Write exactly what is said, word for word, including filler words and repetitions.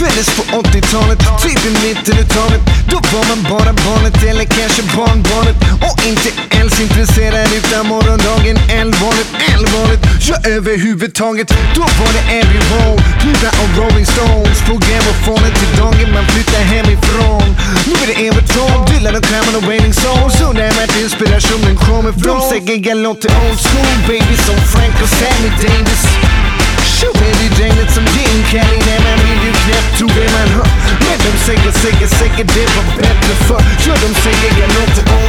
föddes på åttiotalet, typ i mitten utav det. Då var man bara barnet eller kanske barnbarnet, och inte ens intresserad utan morgondagen. Allvarligt, allvarligt, ja överhuvudtaget. Då var det Abbey Road, Buddha och Rolling Stones på grammofonen till dagen man flyttar hemifrån. Nu är det Everton, Dylan och Crammon och Wailing Souls. Så där med inspirationen kommer från. De säger jag låter old school, baby, som Frank och Sammy Davis. Show är det gänget som Gene Kelly, när man vill ju knappt tro det man hör. Men de säger, säger, säger det var bättre för. Ja, de säger jag låter old